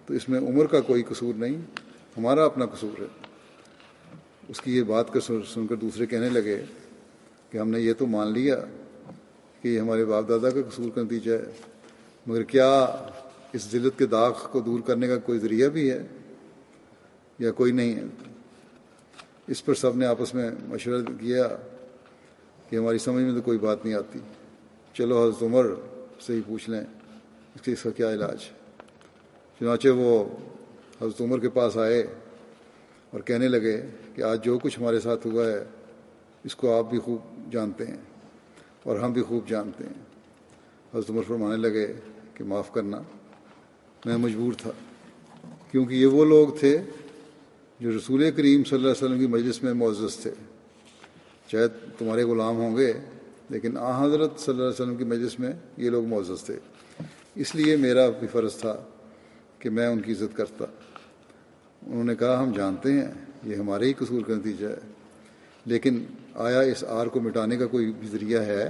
[SPEAKER 1] تو اس میں عمر کا کوئی قصور نہیں، ہمارا اپنا قصور ہے۔ اس کی یہ بات کر سن کر دوسرے کہنے لگے کہ ہم نے یہ تو مان لیا کہ یہ ہمارے باپ دادا کا قصور کا نتیجہ ہے، مگر کیا اس ذلت کے داغ کو دور کرنے کا کوئی ذریعہ بھی ہے یا کوئی نہیں ہے؟ اس پر سب نے آپس میں مشورہ کیا کہ ہماری سمجھ میں تو کوئی بات نہیں آتی، چلو حضرت عمر سے ہی پوچھ لیں اس کے اس کا کیا علاج۔ چنانچہ وہ حضرت عمر کے پاس آئے اور کہنے لگے کہ آج جو کچھ ہمارے ساتھ ہوا ہے اس کو آپ بھی خوب جانتے ہیں اور ہم بھی خوب جانتے ہیں۔ حضرت عمر فرمانے لگے کہ معاف کرنا، میں مجبور تھا، کیونکہ یہ وہ لوگ تھے جو رسول کریم صلی اللہ علیہ وسلم کی مجلس میں معزز تھے، چاہے تمہارے غلام ہوں گے لیکن آن حضرت صلی اللہ علیہ وسلم کی مجلس میں یہ لوگ معزز تھے، اس لیے میرا بھی فرض تھا کہ میں ان کی عزت کرتا۔ انہوں نے کہا ہم جانتے ہیں یہ ہمارے ہی قصور کا نتیجہ ہے، لیکن آیا اس آر کو مٹانے کا کوئی بھی ذریعہ ہے؟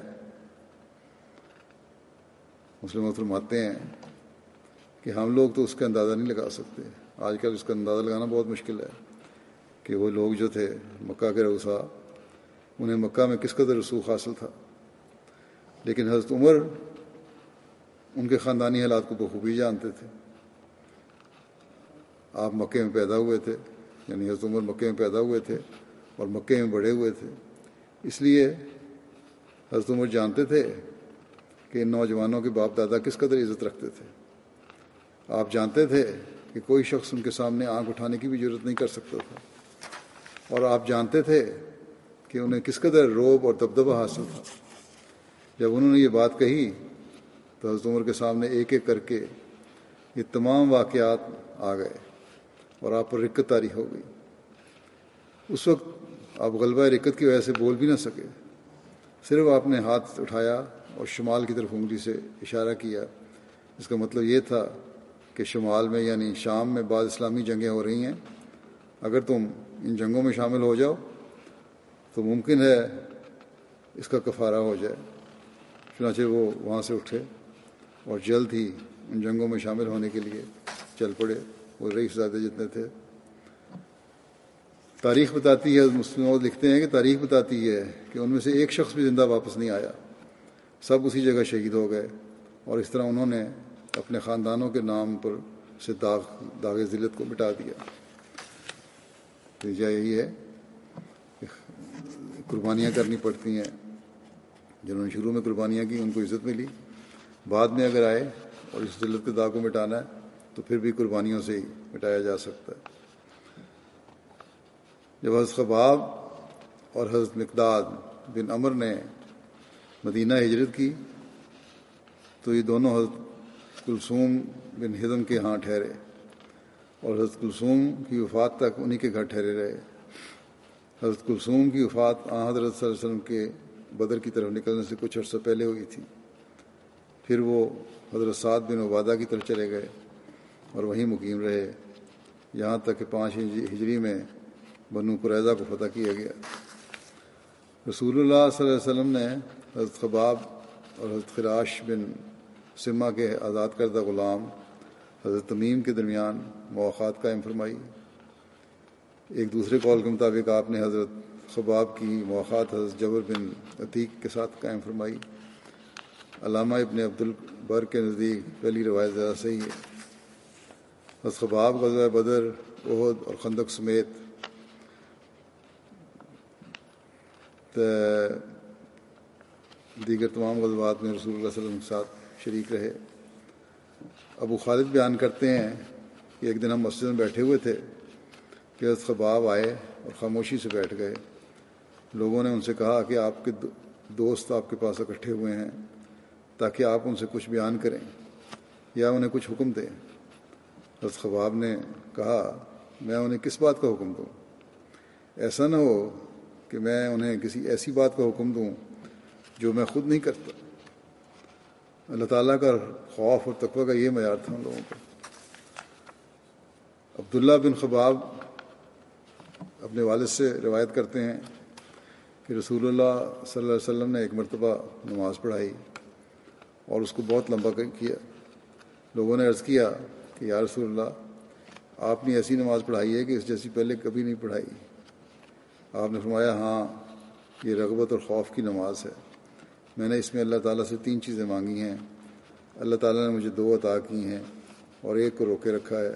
[SPEAKER 1] مسلم فرماتے ہیں کہ ہم لوگ تو اس کا اندازہ نہیں لگا سکتے، آج کل اس کا اندازہ لگانا بہت مشکل ہے کہ وہ لوگ جو تھے مکہ کے رؤسا، انہیں مکہ میں کس قدر رسوخ حاصل تھا، لیکن حضرت عمر ان کے خاندانی حالات کو بخوبی جانتے تھے۔ آپ مکے میں پیدا ہوئے تھے، یعنی حضرت عمر مکے میں پیدا ہوئے تھے اور مکے میں بڑے ہوئے تھے، اس لیے حضرت عمر جانتے تھے کہ ان نوجوانوں کے باپ دادا کس قدر عزت رکھتے تھے۔ آپ جانتے تھے کہ کوئی شخص ان کے سامنے آنکھ اٹھانے کی بھی ضرورت نہیں کر سکتا تھا، اور آپ جانتے تھے کہ انہیں کس قدر رعب اور دبدبہ حاصل تھا۔ جب انہوں نے یہ بات کہی تو حضرت عمر کے سامنے ایک ایک کر کے یہ تمام واقعات آ گئے اور آپ پر رکت طاری ہو گئی۔ اس وقت آپ غلبہ رکت کی وجہ سے بول بھی نہ سکے، صرف آپ نے ہاتھ اٹھایا اور شمال کی طرف انگلی سے اشارہ کیا۔ اس کا مطلب یہ تھا کہ شمال میں یعنی شام میں بعض اسلامی جنگیں ہو رہی ہیں، اگر تم ان جنگوں میں شامل ہو جاؤ تو ممکن ہے اس کا کفارہ ہو جائے۔ چنانچہ وہ وہاں سے اٹھے اور جلد ہی ان جنگوں میں شامل ہونے کے لیے چل پڑے، وہ رئیس زادے جتنے تھے۔ تاریخ بتاتی ہے، مسلم لکھتے ہیں کہ تاریخ بتاتی ہے کہ ان میں سے ایک شخص بھی زندہ واپس نہیں آیا، سب اسی جگہ شہید ہو گئے، اور اس طرح انہوں نے اپنے خاندانوں کے نام پر سے داغ داغ ذلت کو مٹا دیا۔ نتیجہ یہی ہے کہ قربانیاں کرنی پڑتی ہیں، جنہوں نے شروع میں قربانیاں کی ان کو عزت ملی، بعد میں اگر آئے اور اس ذلت کے داغ کو مٹانا ہے تو پھر بھی قربانیوں سے ہی مٹایا جا سکتا ہے۔ جب حضرت خباب اور حضرت مقداد بن عمر نے مدینہ ہجرت کی تو یہ دونوں حضرت کلثوم بن ہضم کے ہاں ٹھہرے، اور حضرت کلثوم کی وفات تک انہی کے گھر ٹھہرے رہے۔ حضرت کلثوم کی وفات آن حضرت صلی اللہ علیہ وسلم کے بدر کی طرف نکلنے سے کچھ عرصہ پہلے ہوئی تھی، پھر وہ حضرت سعد بن عبادہ کی طرف چلے گئے اور وہیں مقیم رہے، یہاں تک کہ پانچ ہجری میں بنو قریظہ کو فتح کیا گیا۔ رسول اللہ صلی اللہ علیہ وسلم نے حضرت خباب اور حضرت خراش بن سما کے آزاد کردہ غلام حضرت تمیم کے درمیان مواخات قائم فرمائی۔ ایک دوسرے قول کے مطابق آپ نے حضرت خباب کی مواخات حضرت جبر بن عتیق کے ساتھ قائم فرمائی۔ علامہ ابن عبد البر کے نزدیک پہلی روایت زیادہ صحیح ہے۔ حضرت خباب غزوہ بدر، احد اور خندق سمیت دیگر تمام غزوات میں رسول اللہ صلی اللہ علیہ وسلم کے ساتھ شریک رہے۔ ابو خالد بیان کرتے ہیں کہ ایک دن ہم مسجد میں بیٹھے ہوئے تھے کہ حضرت خباب آئے اور خاموشی سے بیٹھ گئے۔ لوگوں نے ان سے کہا کہ آپ کے دوست آپ کے پاس اکٹھے ہوئے ہیں تاکہ آپ ان سے کچھ بیان کریں یا انہیں کچھ حکم دیں۔ حضرت خباب نے کہا میں انہیں کس بات کا حکم دوں؟ ایسا نہ ہو کہ میں انہیں کسی ایسی بات کا حکم دوں جو میں خود نہیں کرتا۔ اللہ تعالیٰ کا خوف اور تقوی کا یہ معیار تھا ان لوگوں کا۔ عبداللہ بن خباب اپنے والد سے روایت کرتے ہیں کہ رسول اللہ صلی اللہ علیہ وسلم نے ایک مرتبہ نماز پڑھائی اور اس کو بہت لمبا کیا۔ لوگوں نے عرض کیا کہ کہ یا رسول اللہ آپ نے ایسی نماز پڑھائی ہے کہ اس جیسی پہلے کبھی نہیں پڑھائی. آپ نے فرمایا ہاں یہ رغبت اور خوف کی نماز ہے. میں نے اس میں اللہ تعالیٰ سے تین چیزیں مانگی ہیں. اللہ تعالیٰ نے مجھے دو عطا کی ہیں اور ایک کو روکے رکھا ہے.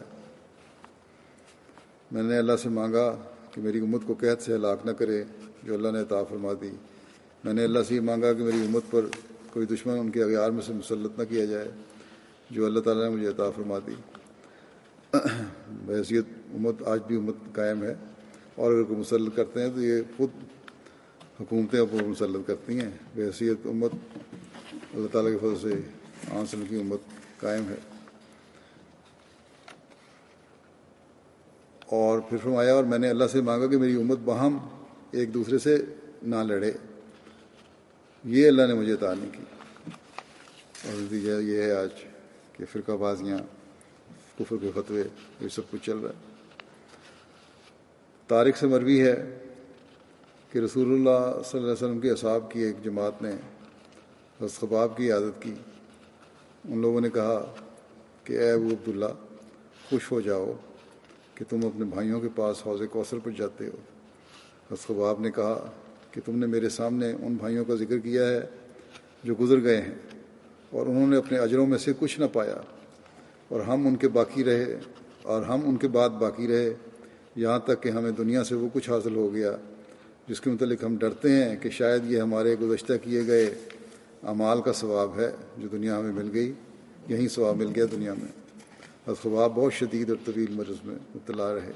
[SPEAKER 1] میں نے اللہ سے مانگا کہ میری امت کو قحط سے ہلاک نہ کرے جو اللہ نے عطا فرما دی. میں نے اللہ سے یہ مانگا کہ میری امت پر کوئی دشمن ان کے اغیار میں سے مسلط نہ کیا جائے جو اللہ تعالیٰ نے مجھے عطا فرما دی. بحیثیت امت آج بھی امت قائم ہے، اور اگر کوئی مسلط کرتے ہیں تو یہ خود حکومتیں اوپر مسلط کرتی ہیں. بحیثیت امت اللہ تعالیٰ کے فضل سے آنسل کی امت قائم ہے. اور پھر فرمایا اور میں نے اللہ سے مانگا کہ میری امت باہم ایک دوسرے سے نہ لڑے. یہ اللہ نے مجھے عطا نہیں کی. اور نتیجہ یہ ہے آج کہ فرقہ بازیاں، کفر کے فتوے، یہ سب کچھ چل رہا ہے. طارق سے مروی ہے کہ رسول اللہ صلی اللہ علیہ وسلم کے اصحاب کی ایک جماعت نے حضرت خباب کی عادت کی. ان لوگوں نے کہا کہ اے ابو عبداللہ خوش ہو جاؤ کہ تم اپنے بھائیوں کے پاس حوض کوثر پر جاتے ہو. حضرت خباب نے کہا کہ تم نے میرے سامنے ان بھائیوں کا ذکر کیا ہے جو گزر گئے ہیں اور انہوں نے اپنے اجروں میں سے کچھ نہ پایا، اور ہم ان کے باقی رہے اور ہم ان کے بعد باقی رہے یہاں تک کہ ہمیں دنیا سے وہ کچھ حاصل ہو گیا جس کے متعلق ہم ڈرتے ہیں کہ شاید یہ ہمارے گزشتہ کیے گئے اعمال کا ثواب ہے جو دنیا ہمیں مل گئی، یہیں ثواب مل گیا دنیا میں. حضرت خباب بہت شدید اور طویل مرض میں مبتلا رہے.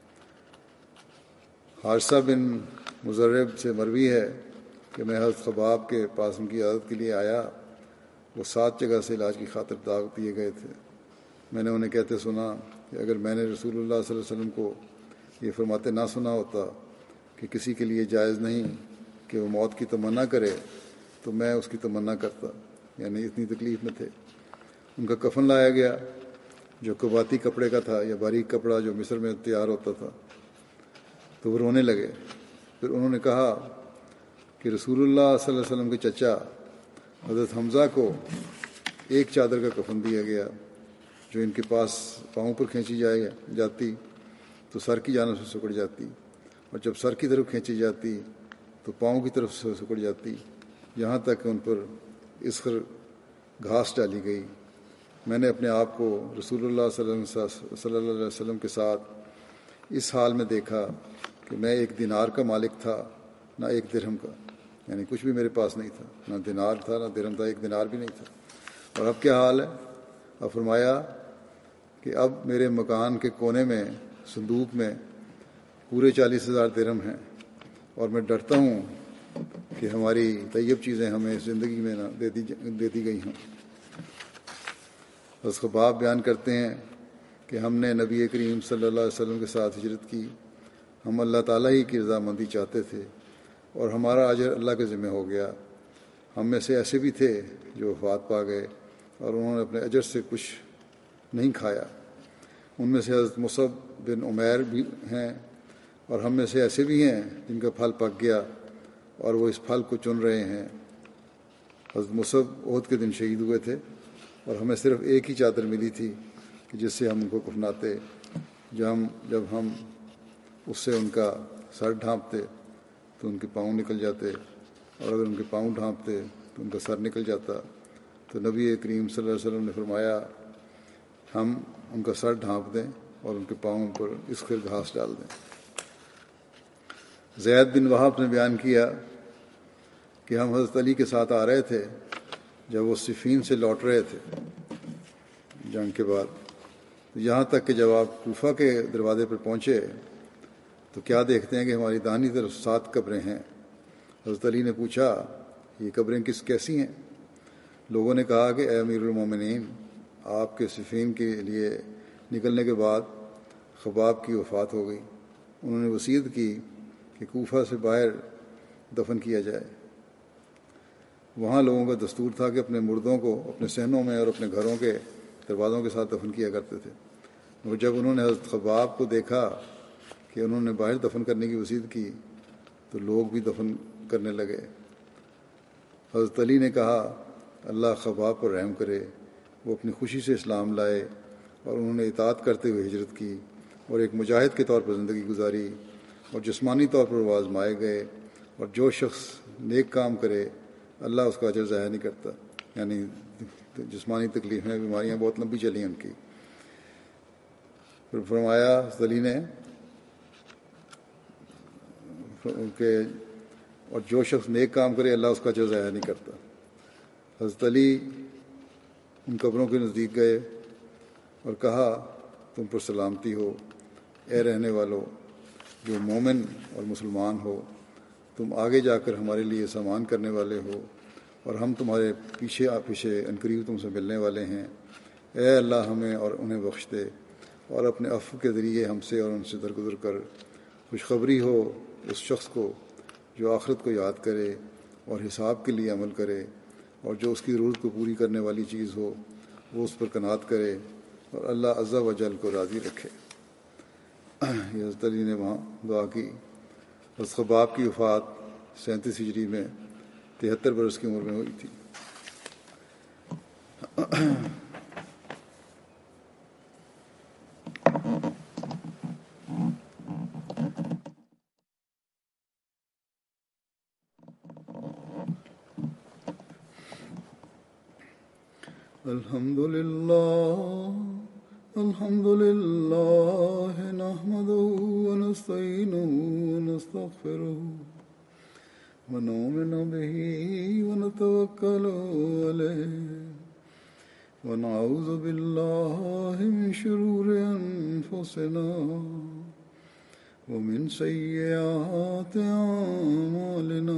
[SPEAKER 1] حارثہ بن مضرب سے مروی ہے کہ میں حضرت خباب کے پاس ان کی عادت کے لیے آیا. وہ سات جگہ سے علاج کی خاطر دعوت دیے گئے تھے. میں نے انہیں کہتے سنا کہ اگر میں نے رسول اللہ صلی اللہ علیہ وسلم کو یہ فرماتے نہ سنا ہوتا کہ کسی کے لیے جائز نہیں کہ وہ موت کی تمنا کرے تو میں اس کی تمنا کرتا. یعنی اتنی تکلیف میں تھے. ان کا کفن لایا گیا جو قباتی کپڑے کا تھا یا باریک کپڑا جو مصر میں تیار ہوتا تھا، تو وہ رونے لگے. پھر انہوں نے کہا کہ رسول اللہ صلی اللہ علیہ وسلم کے چچا حضرت حمزہ کو ایک چادر کا کفن دیا گیا جو ان کے پاس پاؤں پر کھینچی جائے جاتی تو سر کی جانب سے سکڑ جاتی، اور جب سر کی طرف کھینچی جاتی تو پاؤں کی طرف سے سکڑ جاتی، یہاں تک کہ ان پر اسخر گھاس ڈالی گئی. میں نے اپنے آپ کو رسول اللہ صلی اللہ علیہ وسلم کے ساتھ اس حال میں دیکھا کہ میں ایک دینار کا مالک تھا نہ ایک درہم کا. یعنی کچھ بھی میرے پاس نہیں تھا، نہ دینار تھا نہ درہم تھا، ایک دینار بھی نہیں تھا. اور اب کیا حال ہے؟ اب فرمایا کہ اب میرے مکان کے کونے میں صندوق میں پورے چالیس ہزار درہم ہیں، اور میں ڈرتا ہوں کہ ہماری طیب چیزیں ہمیں زندگی میں نہ دے دی دے دی گئی ہوں. حضرت خباب بیان کرتے ہیں کہ ہم نے نبی کریم صلی اللہ علیہ وسلم کے ساتھ ہجرت کی. ہم اللہ تعالیٰ ہی کی رضامندی چاہتے تھے اور ہمارا اجر اللہ کے ذمہ ہو گیا. ہم میں سے ایسے بھی تھے جو وفات پا گئے اور انہوں نے اپنے اجر سے کچھ نہیں کھایا. ان میں سے حضرت مصعب بن عمیر بھی ہیں، اور ہم میں سے ایسے بھی ہیں جن کا پھل پک گیا اور وہ اس پھل کو چن رہے ہیں. حضرت مصعب احد کے دن شہید ہوئے تھے اور ہمیں صرف ایک ہی چادر ملی تھی کہ جس سے ہم ان کو کفناتے. جب ہم جب ہم اس سے ان کا سر ڈھانپتے تو ان کے پاؤں نکل جاتے، اور اگر ان کے پاؤں ڈھانپتے تو ان کا سر نکل جاتا. تو نبی کریم صلی اللہ علیہ وسلم نے فرمایا ہم ان کا سر ڈھانپ دیں اور ان کے پاؤں پر اسخر گھاس ڈال دیں. زید بن وہب نے بیان کیا کہ ہم حضرت علی کے ساتھ آ رہے تھے جب وہ صفین سے لوٹ رہے تھے جنگ کے بعد، یہاں تک کہ جب آپ کوفہ کے دروازے پر پہنچے تو کیا دیکھتے ہیں کہ ہماری داہنی طرف سات قبریں ہیں. حضرت علی نے پوچھا یہ قبریں کس کیسی ہیں؟ لوگوں نے کہا کہ اے امیر المومنین، آپ کے صفین کے لیے نکلنے کے بعد خباب کی وفات ہو گئی. انہوں نے وصیت کی کہ کوفہ سے باہر دفن کیا جائے. وہاں لوگوں کا دستور تھا کہ اپنے مردوں کو اپنے صحنوں میں اور اپنے گھروں کے دروازوں کے ساتھ دفن کیا کرتے تھے. اور جب انہوں نے حضرت خباب کو دیکھا کہ انہوں نے باہر دفن کرنے کی وصیت کی تو لوگ بھی دفن کرنے لگے. حضرت علی نے کہا اللہ خباب پر رحم کرے، وہ اپنی خوشی سے اسلام لائے اور انہوں نے اطاعت کرتے ہوئے ہجرت کی اور ایک مجاہد کے طور پر زندگی گزاری اور جسمانی طور پر وہ آزمائے گئے، اور جو شخص نیک کام کرے اللہ اس کا اجر ضائع نہیں کرتا. یعنی جسمانی تکلیفیں، بیماریاں بہت لمبی چلیں ان کی. پھر فرمایا حضرت علی نے کہ اور جو شخص نیک کام کرے اللہ اس کا اجر ضائع نہیں کرتا. حضرت علی ان قبروں کے نزدیک گئے اور کہا تم پر سلامتی ہو اے رہنے والو جو مومن اور مسلمان ہو، تم آگے جا کر ہمارے لیے سامان کرنے والے ہو اور ہم تمہارے پیچھے آ پیچھے عنقریب تم سے ملنے والے ہیں. اے اللہ ہمیں اور انہیں بخش دے اور اپنے عفو کے ذریعے ہم سے اور ان سے درگزر کر خوشخبری ہو اس شخص کو جو آخرت کو یاد کرے اور حساب کے لیے عمل کرے، اور جو اس کی ضرورت کو پوری کرنے والی چیز ہو وہ اس پر قناعت کرے اور اللہ عز و جل کو راضی رکھے. یہ حضرت علی نے وہاں دعا کی. حضرت خباب کی وفات سینتیس ہجری میں تہتر برس کی عمر میں ہوئی تھی. الحمد للہ الحمد للہ نحمده ونستعینه ونستغفره ونؤمن به ونتوکل علیہ ونعوذ باللہ من شرور انفسنا ومن سیئات اعمالنا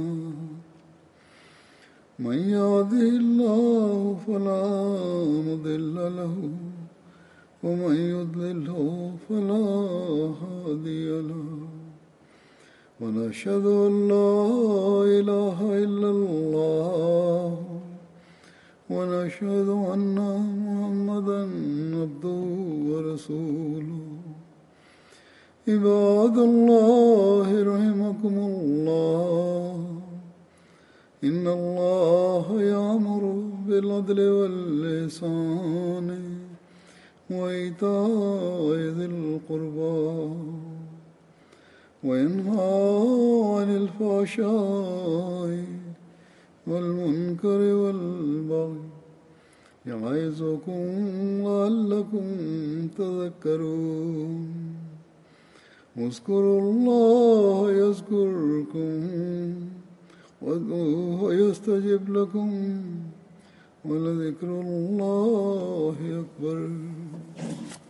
[SPEAKER 1] من يهده الله فلا مضل له ومن يضلله فلا هادي له ونشهد أن لا إله إلا الله ونشهد أن محمدا عبده ورسوله. عباد الله رحمكم الله، إن الله يأمر بالعدل والإحسان وإيتاء ذي القربى وينهى عن الفحشاء والمنكر والبغي يعظكم لعلكم تذكرون. اذكروا الله يذكركم وادعوه يستجب لكم ولذكر الله أكبر.